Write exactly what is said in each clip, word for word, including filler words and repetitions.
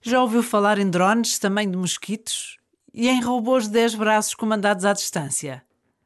Já ouviu falar em drones tamanho de mosquitos e em robôs de dez braços comandados à distância?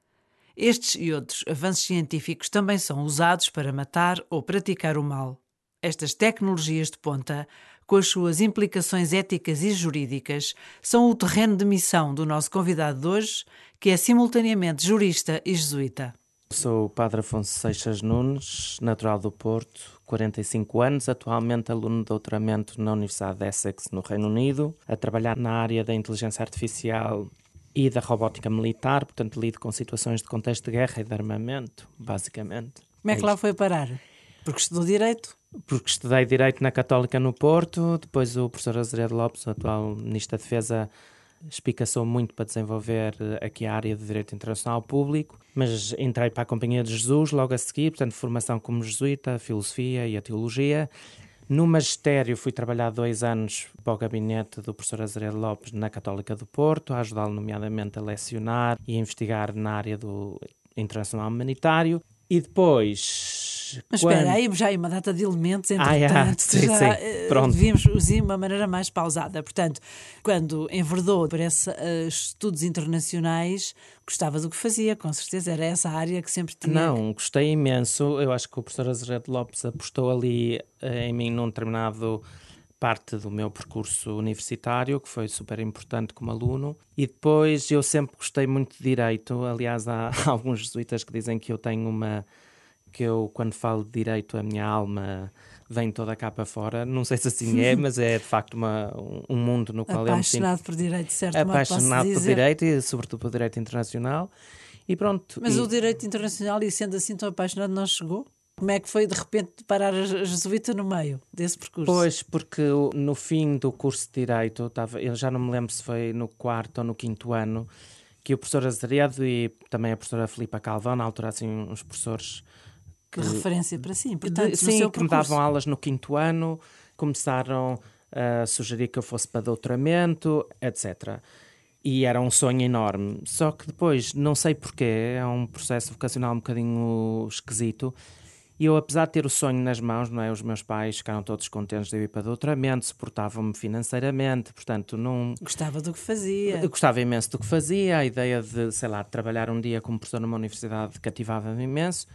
Estes e outros avanços científicos também são usados para matar ou praticar o mal. Estas tecnologias de ponta, com as suas implicações éticas e jurídicas, são o terreno de missão do nosso convidado de hoje, que é simultaneamente jurista e jesuíta. Sou o Padre Afonso Seixas Nunes, natural do Porto, quarenta e cinco anos, atualmente aluno de doutoramento na Universidade de Essex, no Reino Unido, a trabalhar na área da inteligência artificial e da robótica militar, portanto lido com situações de contexto de guerra e de armamento, basicamente. Como é que é lá foi parar? Porque estudou Direito? Porque estudei Direito na Católica no Porto, depois o professor Azeredo Lopes, o atual Ministro da Defesa, espicaçou muito para desenvolver aqui a área de Direito Internacional Público, mas entrei para a Companhia de Jesus logo a seguir, portanto formação como jesuíta, a filosofia e a teologia. No magistério fui trabalhar dois anos para o gabinete do professor Azeredo Lopes na Católica do Porto, a ajudá-lo nomeadamente a lecionar e a investigar na área do internacional humanitário. E depois... Mas quando... espera, aí já há uma data de elementos, entretanto, ah, é. sim, já sim. Pronto. devíamos usar de uma maneira mais pausada. Portanto, quando enverdou por esses uh, estudos internacionais, gostava do que fazia, com certeza, era essa a área que sempre tinha... Não, gostei imenso, eu acho que o professor Azeredo Lopes apostou ali uh, em mim num determinado parte do meu percurso universitário, que foi super importante como aluno, e depois eu sempre gostei muito de Direito. Aliás, há alguns jesuítas que dizem que eu tenho uma... que eu, quando falo de Direito, a minha alma vem toda cá para fora. Não sei se assim é, mas é de facto uma, um mundo no qual eu me sinto... Apaixonado por Direito, certo? Apaixonado por Direito e sobretudo por Direito Internacional. E pronto. Mas e... o Direito Internacional, e sendo assim tão apaixonado, não chegou? Como é que foi de repente parar a jesuíta no meio desse percurso? Pois, porque no fim do curso de Direito, eu, estava, eu já não me lembro se foi no quarto ou no quinto ano, que o professor Azeredo e também a professora Filipa Calvão, na altura assim uns professores... Que... De referência para si, portanto, de, no sim, seu que me percurso. davam aulas no quinto ano, começaram a sugerir que eu fosse para doutoramento, etcétera. E era um sonho enorme. Só que depois, não sei porquê, é um processo vocacional um bocadinho esquisito. E eu, apesar de ter o sonho nas mãos, não é? Os meus pais ficaram todos contentes de eu ir para doutoramento, suportavam-me financeiramente, portanto não... Gostava do que fazia. Eu gostava imenso do que fazia, a ideia de, sei lá, de trabalhar um dia como professor numa universidade cativava-me imenso,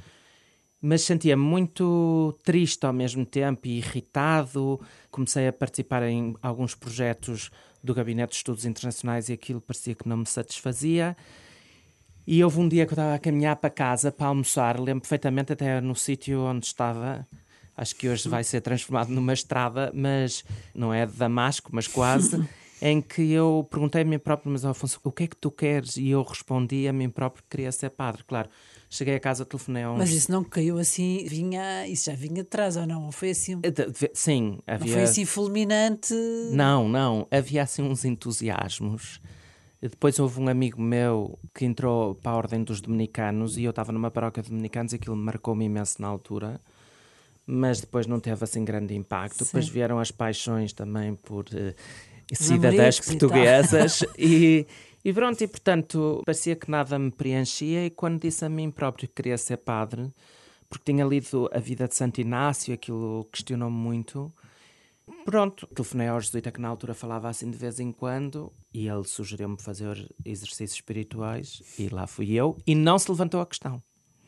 mas sentia-me muito triste ao mesmo tempo e irritado. Comecei a participar em alguns projetos do Gabinete de Estudos Internacionais e aquilo parecia que não me satisfazia. E houve um dia que eu estava a caminhar para casa para almoçar, lembro perfeitamente, até no sítio onde estava, acho que hoje vai ser transformado numa estrada, mas não é de Damasco, mas quase, em que eu perguntei a mim próprio, mas Afonso, o que é que tu queres? E eu respondi a mim próprio que queria ser padre, claro. Cheguei a casa, telefonei a uns... Mas isso não caiu assim, vinha, isso já vinha de trás ou não? Foi assim... Sim, havia... Não foi assim fulminante? Não, não, havia assim uns entusiasmos. Depois houve um amigo meu que entrou para a Ordem dos Dominicanos e eu estava numa paróquia de Dominicanos e aquilo marcou-me imenso na altura, mas depois não teve assim grande impacto. Sim. Depois vieram as paixões também por uh, cidadãs portuguesas e, e pronto, e portanto parecia que nada me preenchia. E quando disse a mim próprio que queria ser padre, porque tinha lido a vida de Santo Inácio, aquilo questionou-me muito. Pronto, telefonei ao jesuíta que na altura falava assim de vez em quando e ele sugeriu-me fazer exercícios espirituais e lá fui eu e não se levantou a questão.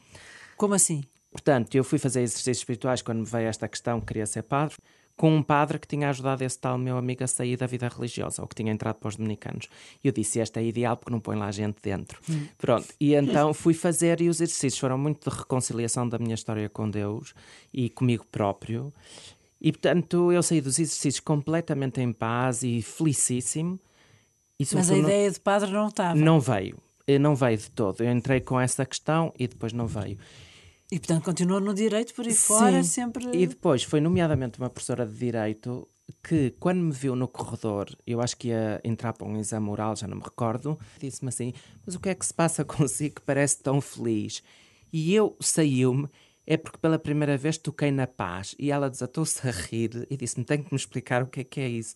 Como assim? Portanto, eu fui fazer exercícios espirituais quando me veio esta questão que queria ser padre, com um padre que tinha ajudado esse tal meu amigo a sair da vida religiosa, ou que tinha entrado para os dominicanos. E eu disse, esta é ideal porque não põe lá gente dentro. Hum. Pronto, e então fui fazer e os exercícios foram muito de reconciliação da minha história com Deus e comigo próprio. E, portanto, eu saí dos exercícios completamente em paz e felicíssimo. E, mas a ideia não, de padre não estava? Não veio. Não veio de todo. Eu entrei com essa questão e depois não veio. E, portanto, continuou no Direito por aí Sim. fora, sempre... E depois foi nomeadamente uma professora de Direito que, quando me viu no corredor, eu acho que ia entrar para um exame oral, já não me recordo, disse-me assim, mas o que é que se passa consigo que parece tão feliz? E eu, saiu-me, é porque pela primeira vez toquei na paz. E ela desatou-se a rir e disse-me, tem que me explicar o que é que é isso.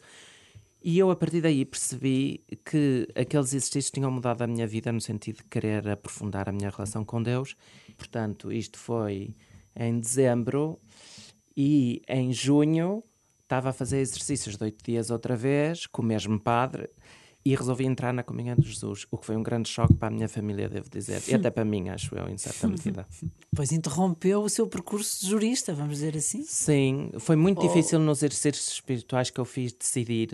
E eu, a partir daí, percebi que aqueles exercícios tinham mudado a minha vida no sentido de querer aprofundar a minha relação com Deus. Portanto, isto foi em dezembro e em junho estava a fazer exercícios de oito dias outra vez, com o mesmo padre, e resolvi entrar na Comunhão de Jesus, o que foi um grande choque para a minha família, devo dizer, e até para mim, acho eu, em certa medida. Pois interrompeu o seu percurso de jurista, vamos dizer assim? Sim, foi muito Oh. difícil nos exercícios espirituais que eu fiz decidir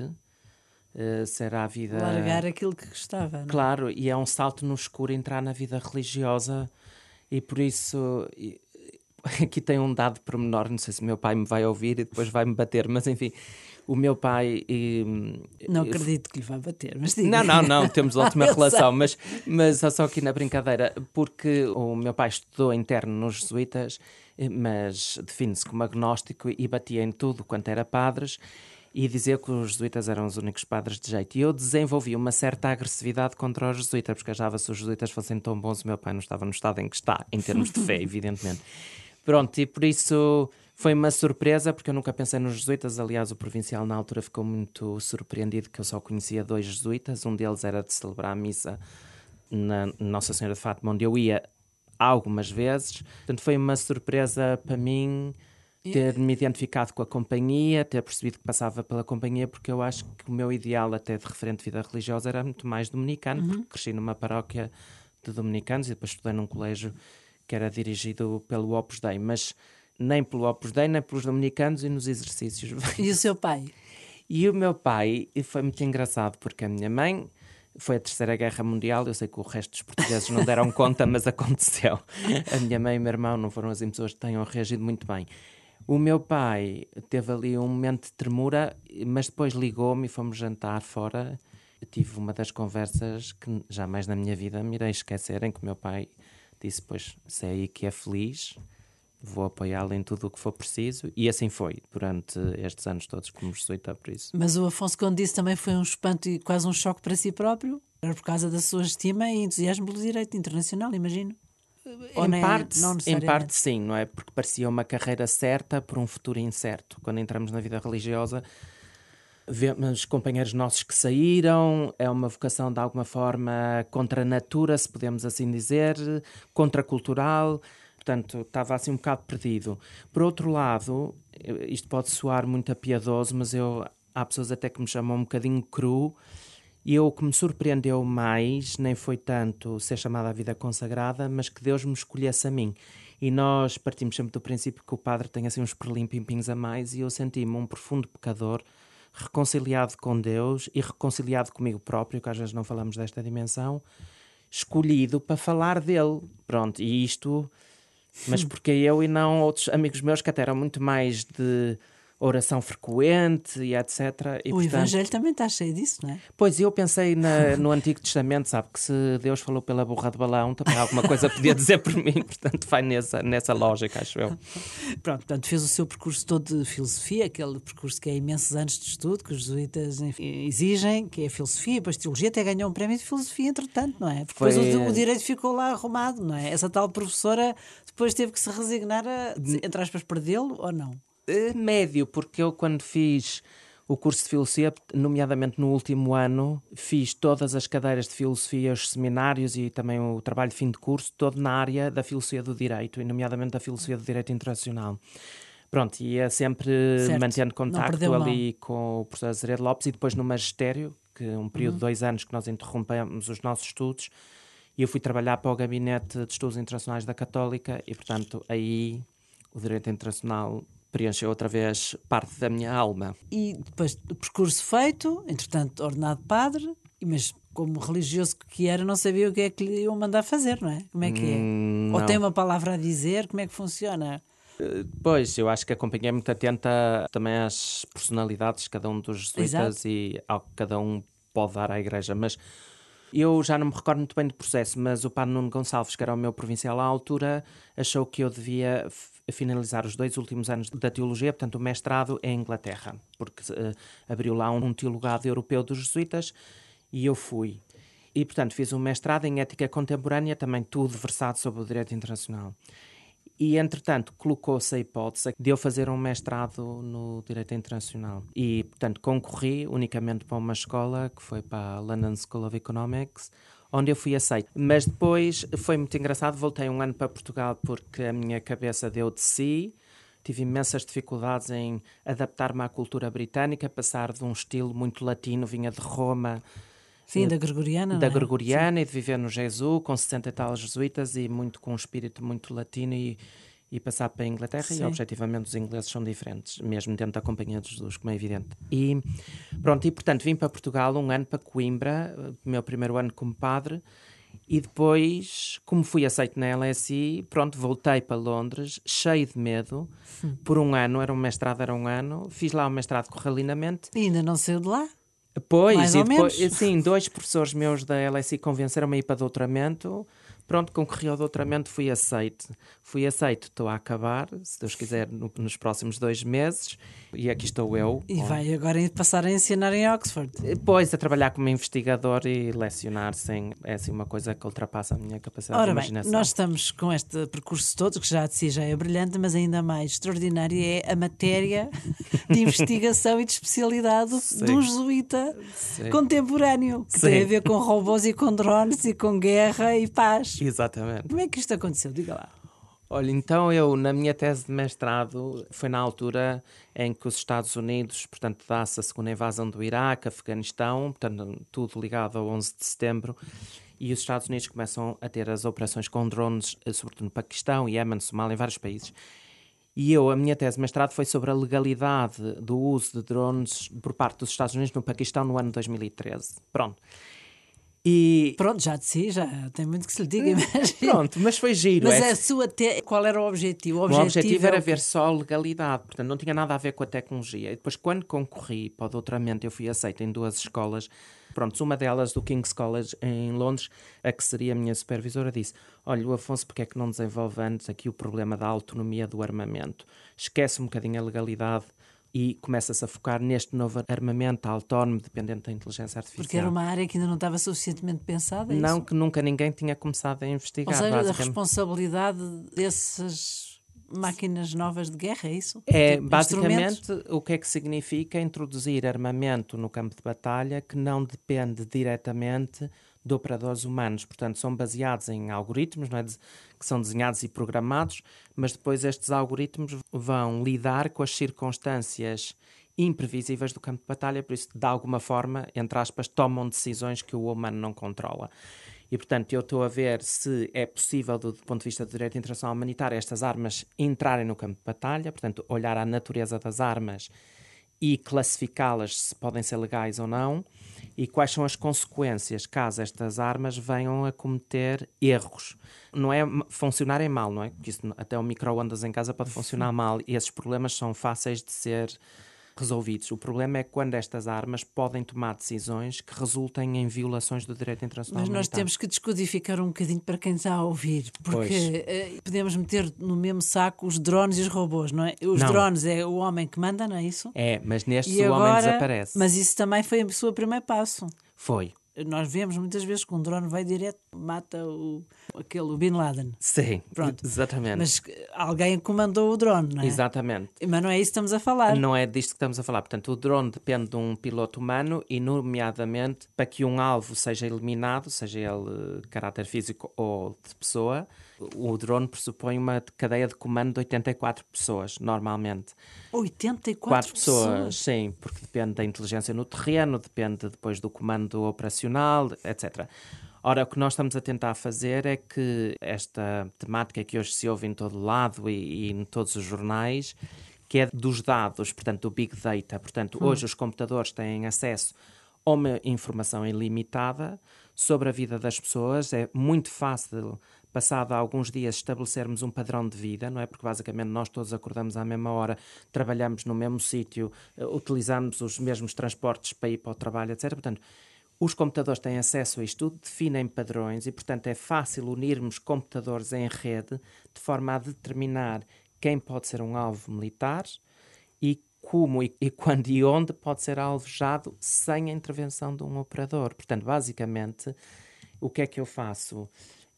uh, ser a vida... Largar aquilo que gostava, não é? Claro, e é um salto no escuro entrar na vida religiosa, e por isso... E, aqui tem um dado pormenor, não sei se o meu pai me vai ouvir e depois vai me bater, mas enfim, o meu pai... E, não acredito que lhe vá bater, mas diga. Não, não, não, temos ótima Eu relação, sei. mas, mas só aqui na brincadeira, porque o meu pai estudou interno nos jesuítas, mas define-se como agnóstico e batia em tudo quanto era padres, e dizia que os jesuítas eram os únicos padres de jeito. E eu desenvolvi uma certa agressividade contra os jesuítas, porque achava se os jesuítas fossem tão bons, o meu pai não estava no estado em que está, em termos de fé, evidentemente. Pronto, e por isso foi uma surpresa, porque eu nunca pensei nos jesuítas. Aliás, o provincial na altura ficou muito surpreendido que eu só conhecia dois jesuítas. Um deles era de celebrar a missa na Nossa Senhora de Fátima, onde eu ia algumas vezes. Portanto, foi uma surpresa para mim ter-me identificado com a companhia, ter percebido que passava pela companhia, porque eu acho que o meu ideal até de referente de vida religiosa era muito mais dominicano, uhum. porque cresci numa paróquia de dominicanos e depois estudei num colégio que era dirigido pelo Opus Dei, mas nem pelo Opus Dei, nem pelos dominicanos e nos exercícios. E o seu pai? E o meu pai, e foi muito engraçado, porque a minha mãe foi a Terceira Guerra Mundial, eu sei que o resto dos portugueses não deram conta, mas aconteceu. A minha mãe e o meu irmão não foram assim pessoas que tenham reagido muito bem. O meu pai teve ali um momento de tremura, mas depois ligou-me e fomos jantar fora. Eu tive uma das conversas que jamais na minha vida me irei esquecer, em que o meu pai disse, pois, se é aí que é feliz, vou apoiá-lo em tudo o que for preciso. E assim foi, durante estes anos todos como jesuíta, por isso. Mas o Afonso, quando disse, também foi um espanto e quase um choque para si próprio? Era por causa da sua estima e entusiasmo pelo direito internacional, imagino? Ou Em, nem, parte, não em parte sim, não é? Porque parecia uma carreira certa por um futuro incerto. Quando entramos na vida religiosa, vemos companheiros nossos que saíram, é uma vocação de alguma forma contra a natura, se podemos assim dizer, contracultural, portanto estava assim um bocado perdido. Por outro lado, isto pode soar muito apiedoso, mas eu, há pessoas até que me chamam um bocadinho cru, e eu, o que me surpreendeu mais nem foi tanto ser chamada à vida consagrada, mas que Deus me escolhesse a mim. E nós partimos sempre do princípio que o padre tem assim uns perlimpimpins a mais, e eu senti-me um profundo pecador, reconciliado com Deus e reconciliado comigo próprio, que às vezes não falamos desta dimensão, escolhido para falar dele. Pronto, e isto... Mas porque eu e não outros amigos meus que até eram muito mais de oração frequente e etcétera. E, o portanto, Evangelho também está cheio disso, não é? Pois, eu pensei na, no Antigo Testamento, sabe, que se Deus falou pela burra de Balão, também alguma coisa podia dizer por mim, portanto vai nessa, nessa lógica, acho eu. Pronto, portanto fez o seu percurso todo de filosofia, aquele percurso que é imensos anos de estudo, que os jesuítas enfim, exigem, que é a filosofia, depois teologia, até ganhou um prémio de filosofia, entretanto, não é? Porque Foi... depois o, o direito ficou lá arrumado, não é? Essa tal professora depois teve que se resignar a, entre aspas, perdê-lo ou não? Médio, porque eu quando fiz o curso de filosofia, nomeadamente no último ano, fiz todas as cadeiras de filosofia, os seminários e também o trabalho de fim de curso, todo na área da filosofia do direito, e nomeadamente da filosofia do direito internacional. Pronto, e ia sempre certo. Mantendo contacto ali com o professor Azeredo Lopes, e depois no magistério, que é um período uhum. de dois anos que nós interrompemos os nossos estudos, e eu fui trabalhar para o Gabinete de Estudos Internacionais da Católica, e portanto aí o direito internacional preencheu outra vez parte da minha alma. E depois do percurso feito, entretanto ordenado padre, mas como religioso que era, não sabia o que é que lhe iam mandar fazer, não é? Como é que é? Hum, Ou tem uma palavra a dizer? Como é que funciona? Pois, eu acho que a companhia é muito atenta também às personalidades de cada um dos jesuítas Exato. E ao que cada um pode dar à igreja, mas eu já não me recordo muito bem do processo, mas o padre Nuno Gonçalves, que era o meu provincial à altura, achou que eu devia finalizar os dois últimos anos da teologia, portanto o mestrado em Inglaterra, porque uh, abriu lá um teologado europeu dos jesuítas, e eu fui. E, portanto, fiz um mestrado em ética contemporânea, também tudo versado sobre o direito internacional. E, entretanto, colocou-se a hipótese de eu fazer um mestrado no direito internacional. E, portanto, concorri unicamente para uma escola, que foi para a London School of Economics, onde eu fui aceito. Mas depois foi muito engraçado, voltei um ano para Portugal porque a minha cabeça deu de si, tive imensas dificuldades em adaptar-me à cultura britânica, passar de um estilo muito latino, vinha de Roma, Sim, da Gregoriana, da não é? Gregoriana, e de viver no Jesus, com sessenta e tal jesuítas e muito com um espírito muito latino, e, e passar para a Inglaterra. Sim. E objetivamente os ingleses são diferentes, mesmo dentro da Companhia de Jesus, como é evidente. E pronto, e portanto vim para Portugal um ano, para Coimbra, meu primeiro ano como padre, e depois, como fui aceito na L S I, pronto, voltei para Londres, cheio de medo, hum. por um ano, era um mestrado, era um ano, fiz lá o mestrado correlinamente. E ainda não saiu de lá? Pois, mais e ou depois, menos. sim, dois professores meus da L S I convenceram-me a ir para doutoramento. Pronto, concorri ao doutoramento, fui aceito. Fui aceito, estou a acabar, se Deus quiser, no, nos próximos dois meses. E aqui estou eu. E vai agora passar a ensinar em Oxford. Pois, a trabalhar como investigador e lecionar, sem, é assim uma coisa que ultrapassa a minha capacidade Ora de bem, imaginação. nós estamos com este percurso todo, que já de si já é brilhante, mas ainda mais extraordinário é a matéria de investigação e de especialidade Sim. de um jesuíta Sim. contemporâneo, que Sim. tem a ver com robôs e com drones e com guerra e paz. Exatamente. Como é que isto aconteceu? Diga lá. Olha, então eu, na minha tese de mestrado, foi na altura em que os Estados Unidos, portanto, dá-se a segunda invasão do Iraque, Afeganistão, portanto, tudo ligado ao onze de setembro, e os Estados Unidos começam a ter as operações com drones, sobretudo no Paquistão, Iémen, Somália, em vários países. E eu, a minha tese de mestrado foi sobre a legalidade do uso de drones por parte dos Estados Unidos no Paquistão no ano dois mil e treze. Pronto. E... Pronto, já de si, já tem muito que se lhe diga, imagina. Pronto, mas foi giro. Mas é... a sua te... qual era o objetivo? O objetivo, o objetivo era é o... ver só a legalidade, portanto não tinha nada a ver com a tecnologia. E depois, quando concorri para o doutoramento, eu fui aceito em duas escolas. Pronto, uma delas, do King's College em Londres, a que seria a minha supervisora, disse: olha, o Afonso, porque é que não desenvolve antes aqui o problema da autonomia do armamento? Esquece um bocadinho a legalidade e começa-se a focar neste novo armamento autónomo, dependente da inteligência artificial. Porque era uma área que ainda não estava suficientemente pensada, é Não, isso? que nunca ninguém tinha começado a investigar. Ou seja, a responsabilidade dessas máquinas novas de guerra, é isso? É, tipo, basicamente, o que é que significa introduzir armamento no campo de batalha que não depende diretamente de operadores humanos. Portanto, são baseados em algoritmos, não é? De, que são desenhados e programados, mas depois estes algoritmos vão lidar com as circunstâncias imprevisíveis do campo de batalha, por isso, de alguma forma, entre aspas, tomam decisões que o humano não controla. E, portanto, eu estou a ver se é possível, do, do ponto de vista do direito internacional humanitário, estas armas entrarem no campo de batalha, portanto, olhar a natureza das armas e classificá-las se podem ser legais ou não, e quais são as consequências caso estas armas venham a cometer erros. Não é funcionarem mal, não é? Porque isso, até o micro-ondas em casa pode funcionar mal, e esses problemas são fáceis de ser resolvidos. O problema é quando estas armas podem tomar decisões que resultem em violações do direito internacional. Mas nós humanitário. Temos que descodificar um bocadinho para quem está a ouvir, porque uh, podemos meter no mesmo saco os drones e os robôs, não é? Os não. drones é o homem que manda, não é isso? É, mas nestes e o agora, homem desaparece. Mas isso também foi o seu primeiro passo. Foi. Nós vemos muitas vezes que um drone vai direto, mata o, aquele, o Bin Laden. Sim, Pronto. Exatamente. Mas alguém comandou o drone, não é? Exatamente. Mas não é isso que estamos a falar. Não é disto que estamos a falar. Portanto, o drone depende de um piloto humano e, nomeadamente, para que um alvo seja eliminado, seja ele de caráter físico ou de pessoa, o drone pressupõe uma cadeia de comando de oitenta e quatro pessoas, normalmente. oitenta e quatro pessoas? pessoas? Sim, porque depende da inteligência no terreno, depende depois do comando operacional, etcétera. Ora, o que nós estamos a tentar fazer é que esta temática que hoje se ouve em todo lado e, e em todos os jornais, que é dos dados, portanto, do Big Data. Portanto, hum. hoje os computadores têm acesso a uma informação ilimitada sobre a vida das pessoas. É muito fácil, passado alguns dias, estabelecermos um padrão de vida, não é? Porque basicamente nós todos acordamos à mesma hora, trabalhamos no mesmo sítio, utilizamos os mesmos transportes para ir para o trabalho, etcétera. Portanto, os computadores têm acesso a isto tudo, definem padrões e, portanto, é fácil unirmos computadores em rede de forma a determinar quem pode ser um alvo militar e como e, e quando e onde pode ser alvejado sem a intervenção de um operador. Portanto, basicamente, o que é que eu faço?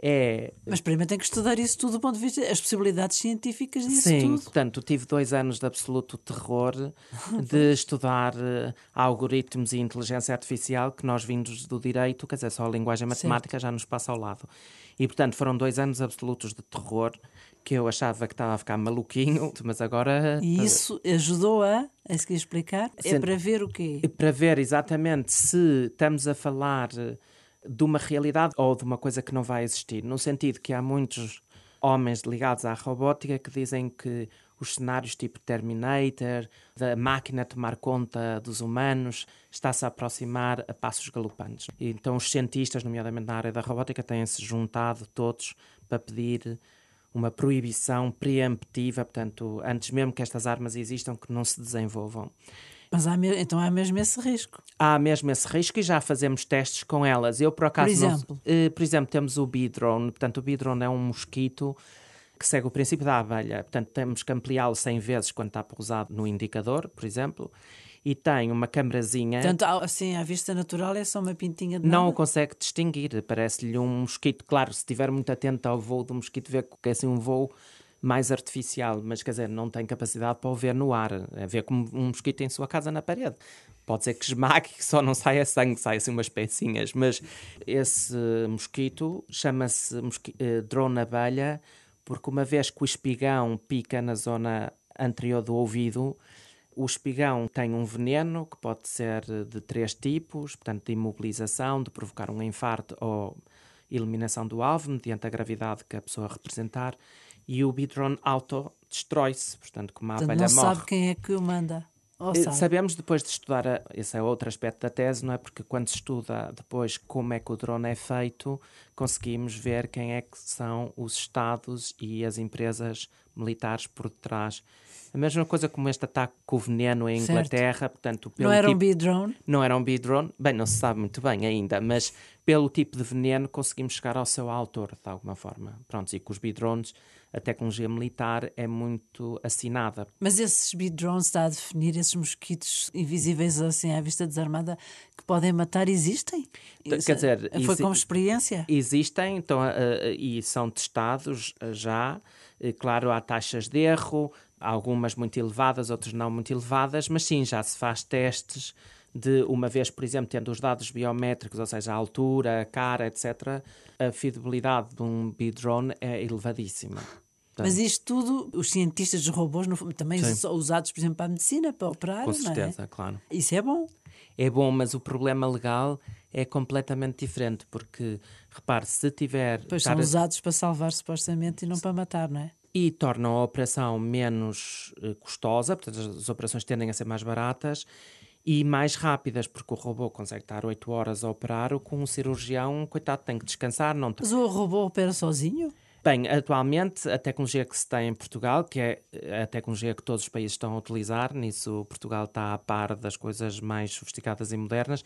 é... Mas primeiro tem que estudar isso tudo do ponto de vista, as possibilidades científicas disso Sim, tudo. portanto, tive dois anos de absoluto terror de estudar uh, algoritmos e inteligência artificial que nós vindos do direito, quer dizer, só a linguagem matemática Certo. já nos passa ao lado. E, portanto, foram dois anos absolutos de terror que eu achava que estava a ficar maluquinho, mas agora... E isso ajudou a, é isso que ia explicar, é Sim. para ver o quê? Para ver exatamente se estamos a falar de uma realidade ou de uma coisa que não vai existir, no sentido que há muitos homens ligados à robótica que dizem que os cenários tipo Terminator, da máquina tomar conta dos humanos, está-se a aproximar a passos galopantes. E então os cientistas, nomeadamente na área da robótica, têm-se juntado todos para pedir uma proibição preemptiva, portanto, antes mesmo que estas armas existam, que não se desenvolvam. Mas há me... então há mesmo esse risco. Há mesmo esse risco e já fazemos testes com elas. Eu, por acaso, Por exemplo? Não, uh, por exemplo, temos o bee drone. Portanto, o bee drone é um mosquito que segue o princípio da abelha. Portanto, temos que ampliá-lo cem vezes quando está pousado no indicador, por exemplo. E tem uma câmarazinha... Portanto, assim, à vista natural é só uma pintinha de Não nada? o consegue distinguir. Parece-lhe um mosquito. Claro, se estiver muito atento ao voo do mosquito, vê que é assim um voo mais artificial, mas quer dizer, não tem capacidade para o ver no ar, é ver como um mosquito em sua casa na parede. Pode ser que esmague, que só não saia sangue, saia assim umas pecinhas, mas esse mosquito chama-se mosqui- eh, drone abelha, porque uma vez que o espigão pica na zona anterior do ouvido, o espigão tem um veneno que pode ser de três tipos, portanto de imobilização, de provocar um infarto ou eliminação do alvo, mediante a gravidade que a pessoa representar, e o bee drone auto-destrói-se, portanto, como a Portanto, abelha não morre. sabe quem é que o manda. Ou Eh, sabe? Sabemos depois de estudar, a, esse é outro aspecto da tese, não é? Porque quando se estuda depois como é que o drone é feito, conseguimos ver quem é que são os Estados e as empresas militares por detrás. A mesma coisa como este ataque com o veneno em Inglaterra, certo. Portanto, pelo não era tipo, um bee drone? Não era um bee drone, bem, não se sabe muito bem ainda, mas pelo tipo de veneno conseguimos chegar ao seu autor, de alguma forma. Pronto, e com os bee drones, a tecnologia militar é muito assinada. Mas esses bee drones está a definir esses mosquitos invisíveis assim à vista desarmada que podem matar, existem? Quer Isso, dizer, foi exi- como experiência? Existem então, uh, uh, e são testados uh, já. Uh, claro, há taxas de erro, algumas muito elevadas, outras não muito elevadas, mas sim, já se faz testes de, uma vez, por exemplo, tendo os dados biométricos, ou seja, a altura, a cara, etcétera, a fidelidade de um bee drone é elevadíssima. Portanto, Mas isto tudo, os cientistas dos robôs no, também Sim. são usados, por exemplo, para a medicina, para operar, com não certeza, é? claro. Isso é bom. É bom, mas o problema legal é completamente diferente, porque, repare, se tiver... Pois são usados para salvar supostamente e não para matar, não é? E tornam a operação menos uh, custosa, portanto as operações tendem a ser mais baratas e mais rápidas, porque o robô consegue estar oito horas a operar, o que um cirurgião, coitado, tem que descansar. Não tem... Mas o robô opera sozinho? Bem, atualmente a tecnologia que se tem em Portugal, que é a tecnologia que todos os países estão a utilizar, nisso Portugal está a par das coisas mais sofisticadas e modernas,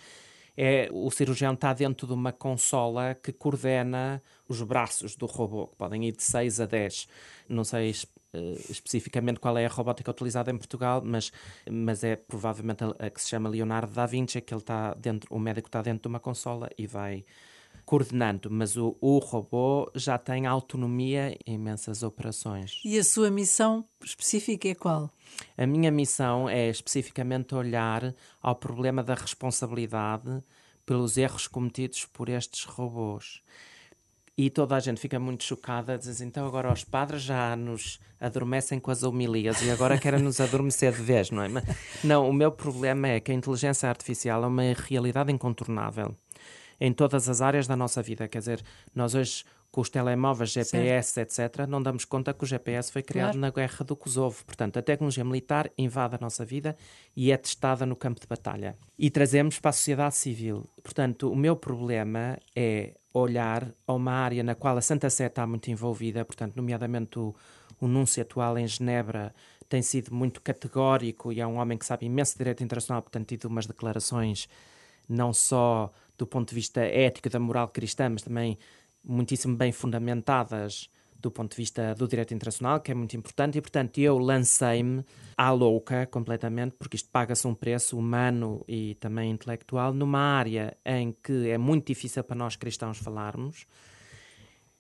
é o cirurgião está dentro de uma consola que coordena os braços do robô, que podem ir de seis a dez. Não sei uh, especificamente qual é a robótica utilizada em Portugal, mas, mas é provavelmente a, a que se chama Leonardo da Vinci, que ele está dentro, o médico está dentro de uma consola e vai coordenando, mas o, o robô já tem autonomia em imensas operações. E a sua missão específica é qual? A minha missão é especificamente olhar ao problema da responsabilidade pelos erros cometidos por estes robôs. E toda a gente fica muito chocada, diz então agora os padres já nos adormecem com as homilias e agora querem nos adormecer de vez, não é? Mas, não, o meu problema é que a inteligência artificial é uma realidade incontornável em todas as áreas da nossa vida. Quer dizer, nós hoje, com os telemóveis, G P S, certo. etcétera, não damos conta que o G P S foi criado claro. na guerra do Kosovo. Portanto, a tecnologia militar invade a nossa vida e é testada no campo de batalha. E trazemos para a sociedade civil. Portanto, o meu problema é olhar a uma área na qual a Santa Sé está muito envolvida, portanto, nomeadamente o, o núncio atual em Genebra tem sido muito categórico e é um homem que sabe imenso de direito internacional, portanto, tido umas declarações não só do ponto de vista ético da moral cristã, mas também muitíssimo bem fundamentadas do ponto de vista do direito internacional, que é muito importante, e, portanto, eu lancei-me à louca completamente, porque isto paga-se um preço humano e também intelectual, numa área em que é muito difícil para nós cristãos falarmos,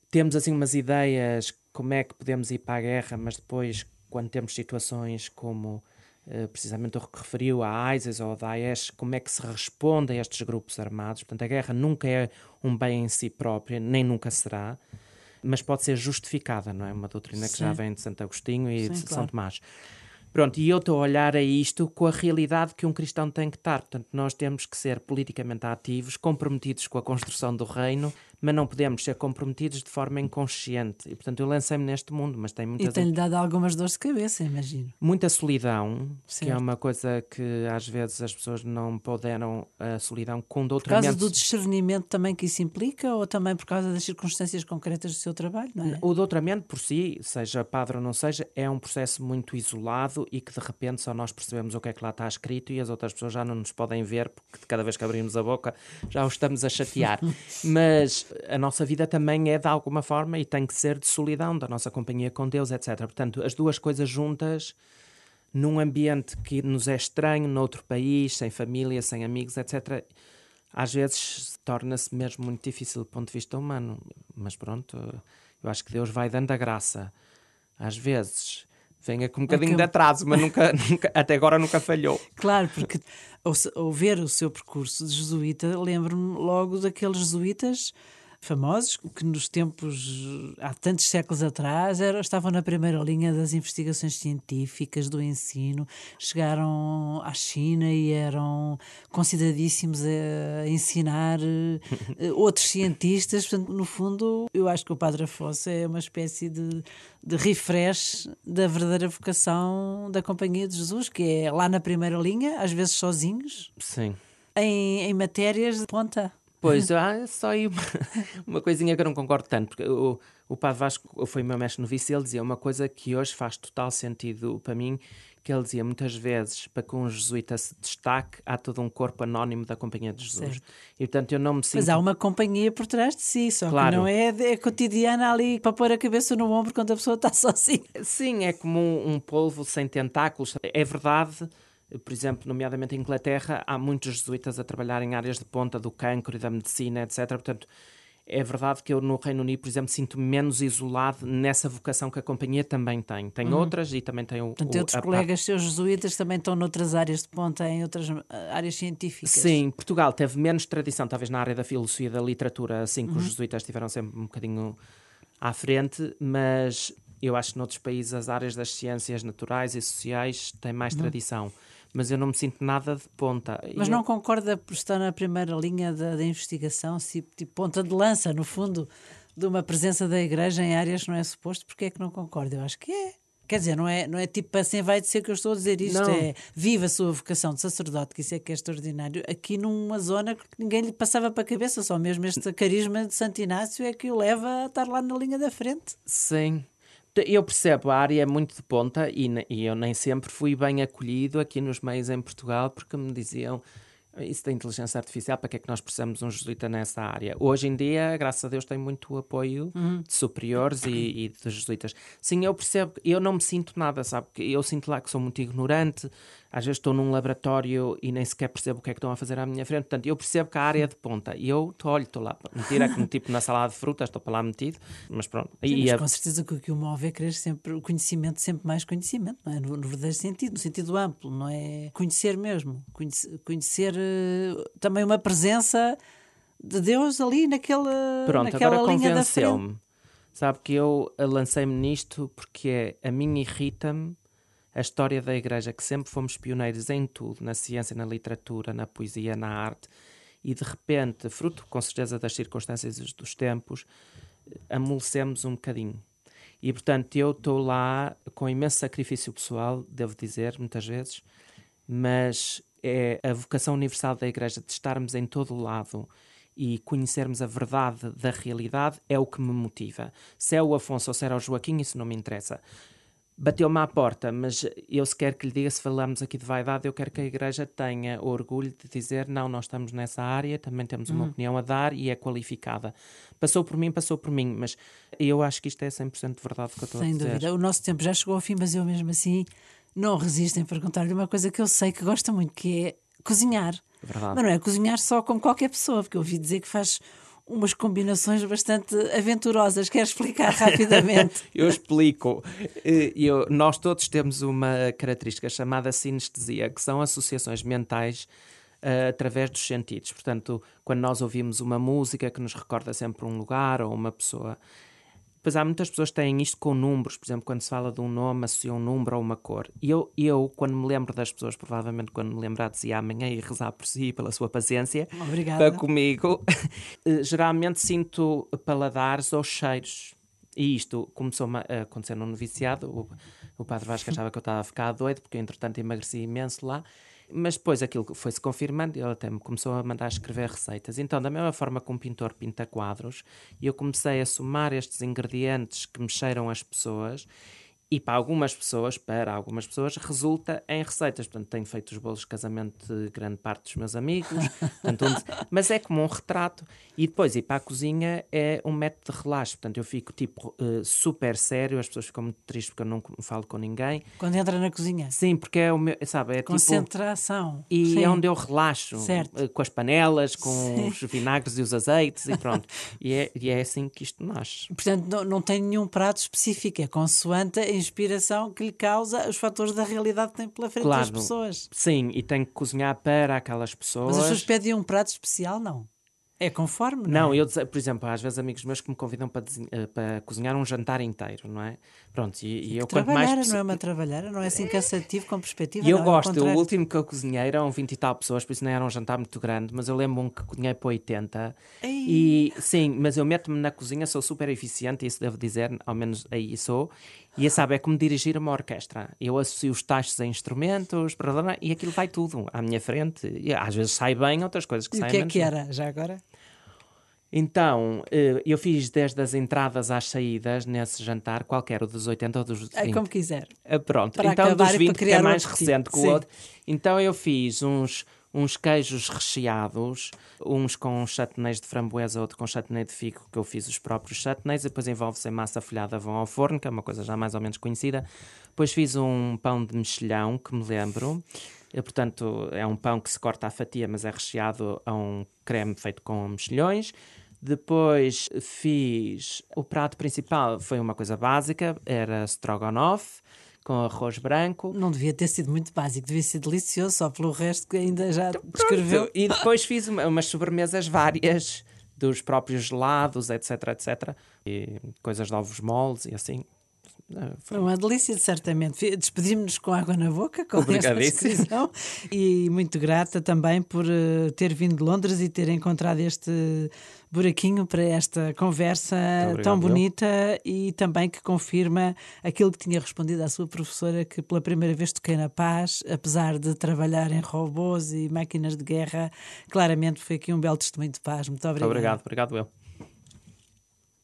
temos assim umas ideias como é que podemos ir para a guerra, mas depois, quando temos situações como uh, precisamente o que referiu a ISIS ou a Daesh, como é que se responde a estes grupos armados? Portanto, a guerra nunca é um bem em si própria, nem nunca será, mas pode ser justificada, não é? Uma doutrina que Sim. já vem de Santo Agostinho e Sim, de claro. São Tomás. Pronto, e eu estou a olhar a isto com a realidade que um cristão tem que estar. Portanto, nós temos que ser politicamente ativos, comprometidos com a construção do reino, mas não podemos ser comprometidos de forma inconsciente. E, portanto, eu lancei-me neste mundo, mas tem muitas... E tem-lhe dado algumas dores de cabeça, imagino. Muita solidão, certo. Que é uma coisa que às vezes as pessoas não ponderam, a solidão com doutoramentos... Por causa do discernimento também que isso implica, ou também por causa das circunstâncias concretas do seu trabalho, não é? O doutoramento por si, seja padre ou não seja, é um processo muito isolado e que de repente só nós percebemos o que é que lá está escrito e as outras pessoas já não nos podem ver porque cada vez que abrimos a boca já o estamos a chatear. Mas a nossa vida também é de alguma forma e tem que ser de solidão, da nossa companhia com Deus, etcétera. Portanto, as duas coisas juntas, num ambiente que nos é estranho, noutro país, sem família, sem amigos, etcétera, às vezes torna-se mesmo muito difícil do ponto de vista humano. Mas pronto, eu acho que Deus vai dando a graça. Às vezes venha com um bocadinho okay. de atraso, mas nunca, nunca, até agora nunca falhou. Claro, porque ao, ao ver o seu percurso de jesuíta, lembro-me logo daqueles jesuítas famosos que nos tempos, há tantos séculos atrás, eram, estavam na primeira linha das investigações científicas, do ensino, chegaram à China e eram consideradíssimos a ensinar outros cientistas. Portanto, no fundo, eu acho que o Padre Afonso é uma espécie de, de refresh da verdadeira vocação da Companhia de Jesus, que é lá na primeira linha, às vezes sozinhos, Sim. Em, em matérias de ponta. Pois, há só aí uma, uma coisinha que eu não concordo tanto, porque o, o Padre Vasco foi meu mestre novice e ele dizia uma coisa que hoje faz total sentido para mim, que ele dizia muitas vezes, para que um jesuíta se destaque, há todo um corpo anónimo da Companhia de Jesus. Certo. E portanto eu não me sinto... Mas há uma companhia por trás de si, só claro. Que não é, é cotidiana ali para pôr a cabeça no ombro quando a pessoa está sozinha. Sim, é como um, um polvo sem tentáculos. É verdade... Por exemplo, nomeadamente em Inglaterra, há muitos jesuítas a trabalhar em áreas de ponta do cancro e da medicina, etcétera. Portanto, é verdade que eu no Reino Unido, por exemplo, sinto-me menos isolado nessa vocação que a companhia também tem. Tem uhum. outras e também tem o... Portanto, o, outros a, colegas a... seus jesuítas também estão noutras áreas de ponta, em outras áreas científicas. Sim, Portugal teve menos tradição, talvez na área da filosofia e da literatura, assim que uhum. os jesuítas estiveram sempre um bocadinho à frente, mas eu acho que noutros países as áreas das ciências naturais e sociais têm mais uhum. tradição. Mas eu não me sinto nada de ponta. Mas eu... não concorda por estar na primeira linha da, da investigação, tipo, tipo ponta de lança, no fundo, de uma presença da Igreja em áreas que não é suposto? Porque é que não concorda? Eu acho que é. Quer dizer, não é, não é tipo assim vai dizer que eu estou a dizer isto, não. É viva a sua vocação de sacerdote, que isso é que é extraordinário, aqui numa zona que ninguém lhe passava para a cabeça, só mesmo este carisma de Santo Inácio é que o leva a estar lá na linha da frente. Sim. Eu percebo, a área é muito de ponta e, e eu nem sempre fui bem acolhido aqui nos meios em Portugal porque me diziam isso da inteligência artificial, para que é que nós precisamos de um jesuíta nessa área? Hoje em dia, graças a Deus, tem muito apoio uhum. de superiores e, e de jesuítas. Sim, eu percebo, eu não me sinto nada, sabe? Eu sinto lá que sou muito ignorante, às vezes estou num laboratório e nem sequer percebo o que é que estão a fazer à minha frente. Portanto, eu percebo que a área é de ponta e eu, olho, estou lá metido, é como tipo na salada de frutas, estou para lá metido, mas pronto. Sim, e mas a... com certeza que o que o move é querer sempre o conhecimento, sempre mais conhecimento, não é? No, no verdadeiro sentido, no sentido amplo, não é? Conhecer mesmo, conhecer, conhecer uh, também uma presença de Deus ali naquela, pronto, naquela agora linha da convenceu-me. frente. Sabe que eu lancei-me nisto porque é, a mim irrita-me a história da Igreja, que sempre fomos pioneiros em tudo, na ciência, na literatura, na poesia, na arte, e de repente, fruto com certeza das circunstâncias dos tempos, amolecemos um bocadinho. E portanto eu estou lá com imenso sacrifício pessoal, devo dizer, muitas vezes, mas é a vocação universal da Igreja de estarmos em todo o lado e conhecermos a verdade da realidade é o que me motiva. Se é o Afonso ou se era o Joaquim, isso não me interessa. Bateu-me à porta, mas eu se quer que lhe diga, se falamos aqui de vaidade, eu quero que a Igreja tenha orgulho de dizer, não, nós estamos nessa área, também temos uma uhum. opinião a dar e é qualificada. Passou por mim, passou por mim, mas eu acho que isto é cem por cento verdade o que eu estou Sem a dizer. Sem dúvida. O nosso tempo já chegou ao fim, mas eu mesmo assim não resisto em perguntar-lhe uma coisa que eu sei que gosta muito, que é cozinhar. Verdade. Mas não é cozinhar só como qualquer pessoa, porque eu ouvi dizer que faz umas combinações bastante aventurosas. Queres explicar rapidamente? Eu explico. Eu, nós todos temos uma característica chamada sinestesia, que são associações mentais uh, através dos sentidos. Portanto, quando nós ouvimos uma música que nos recorda sempre um lugar ou uma pessoa... Pois há muitas pessoas que têm isto com números, por exemplo, quando se fala de um nome, associa um número a uma cor. E eu, eu, quando me lembro das pessoas, provavelmente quando me lembrar, dizia amanhã e rezar por si, pela sua paciência, Obrigada. para comigo, geralmente sinto paladares ou cheiros. E isto começou a acontecer no noviciado. O, o padre Vasco achava que eu estava a ficar doido, porque eu, entretanto, emagreci imenso lá. Mas depois aquilo foi-se confirmando e ele até me começou a mandar escrever receitas. Então, da mesma forma que um pintor pinta quadros, eu comecei a somar estes ingredientes que mexeram as pessoas e para algumas pessoas, para algumas pessoas, resulta em receitas. Portanto, tenho feito os bolos de casamento de grande parte dos meus amigos. Portanto, onde... Mas é como um retrato. E depois, ir para a cozinha é um método de relaxo. Portanto, eu fico tipo uh, super sério, as pessoas ficam muito tristes porque eu não falo com ninguém. Quando entra na cozinha? Sim, porque é o meu, sabe, é concentração. Tipo... E Sim. é onde eu relaxo. Certo. Uh, com as panelas, com Sim. os vinagres e os azeites e pronto. e, é, e é assim que isto nasce. Portanto, não, não tem nenhum prato específico. É consoante a inspiração que lhe causa os fatores da realidade que tem pela frente Claro, das pessoas. Sim, e tenho que cozinhar para aquelas pessoas. Mas as pessoas pedem um prato especial, não? É conforme, não, não é? eu, por exemplo, às vezes amigos meus que me convidam para, para cozinhar um jantar inteiro, não é? Pronto, e, e eu quanto mais... Trabalhar, não é uma trabalhar, não é assim cansativo com perspectiva. E eu não, gosto, é o último que eu cozinhei eram vinte e tal pessoas, por isso não era um jantar muito grande, mas eu lembro-me que cozinhei para oitenta. Ei. E sim, mas eu meto-me na cozinha, sou super eficiente, isso devo dizer, ao menos aí sou. E sabe, é como dirigir uma orquestra. Eu associo os tachos a instrumentos, e aquilo vai tudo à minha frente. E às vezes sai bem, outras coisas que e saem o que é menos que bem. era, já agora? Então, eu fiz desde as entradas às saídas nesse jantar, qualquer, o dos oitenta ou dos vinte. É como quiser. Pronto, Para então dos vinte, que é mais outro recente tipo. que o Sim. outro. Então eu fiz uns, uns queijos recheados, uns com chutneys de framboesa, outro com chutney de figo, que eu fiz os próprios chutneys, e depois envolve-se em massa folhada, vão ao forno, que é uma coisa já mais ou menos conhecida. Depois fiz um pão de mexilhão, que me lembro. E, portanto, é um pão que se corta à fatia, mas é recheado a um creme feito com mexilhões. Depois fiz... O prato principal foi uma coisa básica, era strogonoff, com arroz branco. Não devia ter sido muito básico, devia ser delicioso, só pelo resto que ainda já descreveu. E depois fiz uma, umas sobremesas várias, dos próprios gelados, etc, etc. E coisas de ovos moles e assim. Foi uma delícia, certamente. Despedimos-nos com água na boca, com esta descrição. E muito grata também por uh, ter vindo de Londres e ter encontrado este buraquinho para esta conversa Obrigado, tão bonita eu. E também que confirma aquilo que tinha respondido à sua professora, que pela primeira vez toquei na paz, apesar de trabalhar em robôs e máquinas de guerra, claramente foi aqui um belo testemunho de paz. Muito obrigado. Obrigado, obrigado eu.